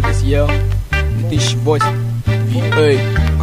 This year 2008 VA.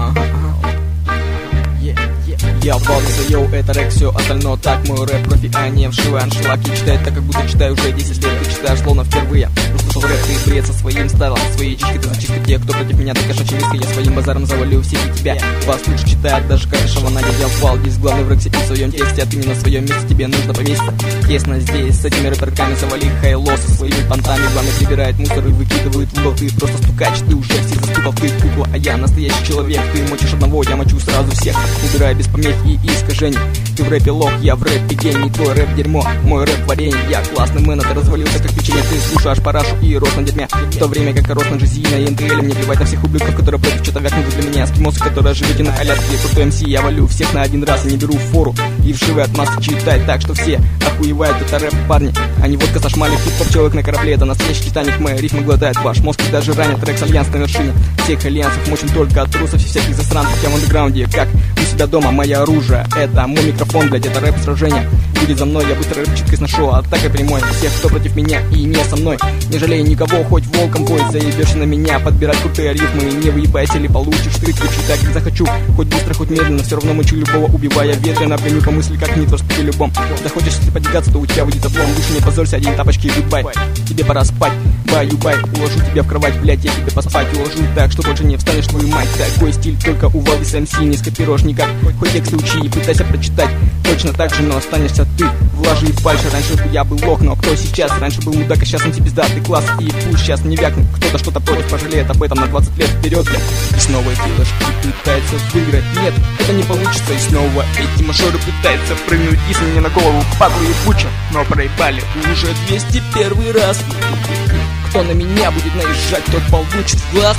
Я ввалился, йоу, это рэк, все остальное так. Мой рэп профи, а не вшивай аншлаг. Я читаю так, как будто читаю уже 10 лет. Ты читаешь словно впервые. Услышал рэп, ты бред со своим стайлом. Своей чичкой ты зачистка те, кто против меня, ты кошачий низко. Я своим базаром завалю всех и тебя. Вас лучше читают, даже Карышева Надя. Я впал, здесь главный в рэксе и в своем тексте. А ты не на своем месте, тебе нужно повеситься. Тесно здесь, с этими рэперками завали хайло со своими понтами. Главный прибирает мусор и выкидывает в угол. Ты просто стукач, ты уже всех застукал, ты кукла. А я настоящий человек, ты мочишь одного, я мочу сразу всех. Убираю без помех и искажений. Ты в рэпе лох, я в рэпе гений. Твой рэп дерьмо, мой рэп варенье. Я классный мэн, ты развалился как печенье. Ты слушаешь парашу и рос на дерьме. В то время как рос на жизни на НТЛ. Мне плевать на всех ублюдков, которые против что-то вякнут для меня. Эскимосы, которые живете на Аляске. Крутой МС, я валю всех на один раз и не беру фору. И вшивы от массы читать так, что все охуевают. Это рэп, парни, а не водка со шмалем. Хип-хоп человек на корабле, это настоящий Титаник. Мои рифмы глотает ваш мозг и даже ранит. Рекс Альянс на вершине. Всех альянсов мочим только от трусов и всяких засранцев. Я в андеграунде, как у себя дома. Мое оружие, это мой микрофон, блядь, это рэп сражение. Будет за мной, я быстро рэпчикой сношу, атакой прямой. Всех, кто против меня и не со мной. Не жалею никого, хоть волком бой. Заебешься на меня, подбирать крутые рифмы. Не выебайся или получишь ты ключи так, как захочу. Хоть быстро, хоть медленно, все равно мочу любого, убивая ветрено. Прими по мысли, как не в любом. Захочешь ты подвигаться, то у тебя выйдет облом. Лучше не позорься, одень тапочки и гудбай. Тебе пора спать, бай-юбай. Уложу тебя в кровать, блядь, я тебе поспать уложу так, что больше не встанешь, твою мать. Такой стиль только у Валдис МС, не скопируешь никак. Хоть тексты учи и пытайся прочитать. Точно так же, но останешься ты. Влажи и фальши, раньше я был лох, но кто сейчас? Раньше был мудак, а сейчас МС пизда. Ты класс и пусть сейчас не вякнет. Кто-то что-то против пожалеет об этом на 20 лет вперед, блядь. И снова делаешь и пытается выиграть. Нет, это не получится. И снова эти мажоры пытаются прыгнуть. Если мне на голову падлу ебуча, но проебали уже 201 раз. Кто на меня будет наезжать, тот получит в глаз.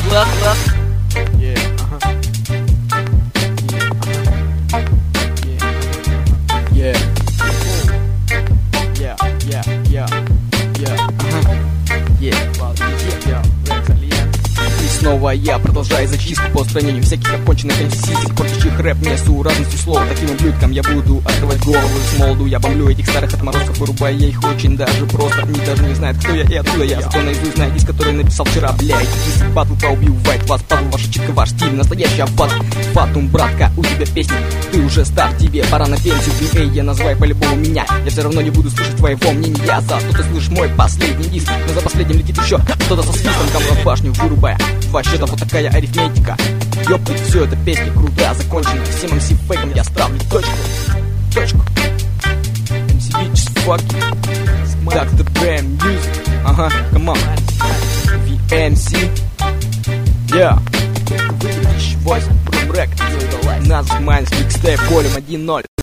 И снова я продолжаю зачистку по устранению всяких оконченных антисисек, портящих рэп несуразностью слова. Таким ублюдкам я буду открывать голову. С молоду я бомблю этих старых отморозков, вырубая я их очень даже просто. Они даже не знают, кто я и откуда я. Зато наизусть знаю диск, который написал вчера, блядь. Диск батл поубивает вас, падл, ваша читка, ваш стиль, настоящий аббат. Фатум, братка, у тебя песня, ты уже стар, тебе пора на пенсию. Эй, я называй по-любому меня, я все равно не буду слышать твоего мнения. Зато ты слышишь мой последний диск, но за последним летит еще кто-то со свистом, камера в башню вырубая. Вообще-то вот такая арифметика. Ёптать, все это песня крутая, закончена. Всем МС фейком я ставлю точку. МС bitches fucking Dr. Bram Music. Ага, come on. VMC. Yeah. 2008 Брумрэк. Нас Майнс микстейп, волюм 1.0.